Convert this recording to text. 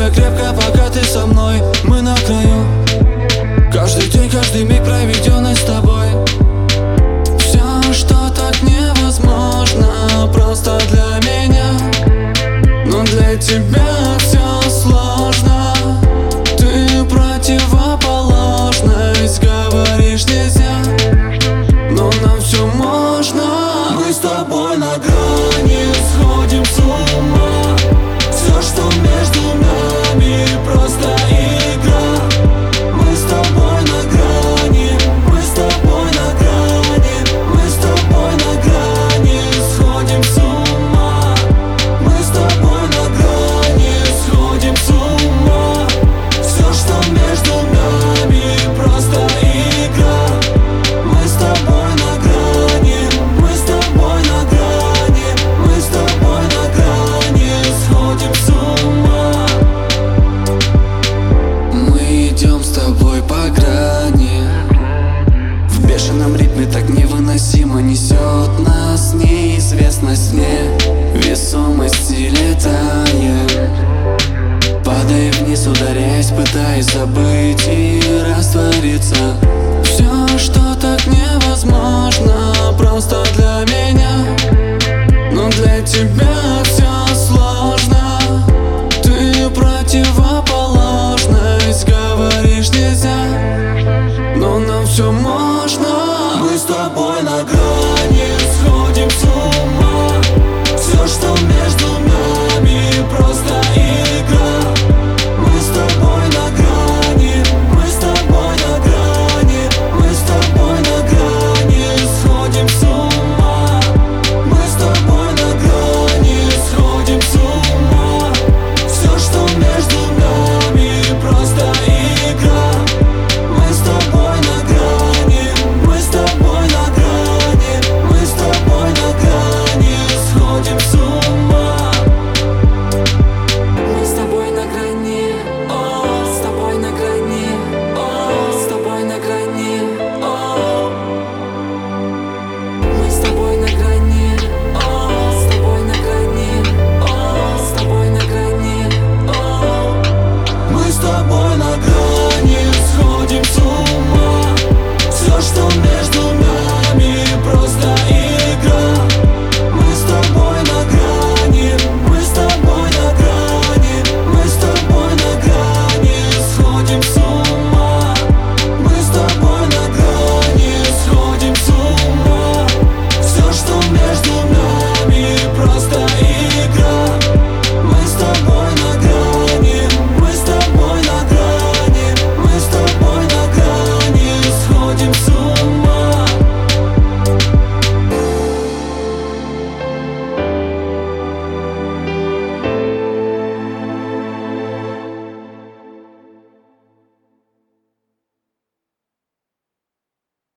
целуя крепко, пока ты со мной. Мы на краю. Каждый день, каждый миг, проведенный с тобой. Все, что так невозможно, просто для меня. Но для тебя все сложно. Ты противоположность, говоришь нельзя, но нам все можно. Мы с тобой на грани, сходим с ума. Все, что между нами, просто игра. Мы с тобой на грани, мы с тобой на грани, мы с тобой на грани, сходим с ума. Мы с тобой на грани, сходим с ума. Все, что между нами, просто игра. Мы с тобой на грани, мы с тобой на грани, мы с тобой на грани, сходим с ума. Мы идем с тобой по грани. В бешеном ритме так невыносимо несет нас неизвестность. Невесомости летаем, падая вниз, ударяясь, пытаясь забыть и раствориться. Все, что так невозможно, просто для меня, но для тебя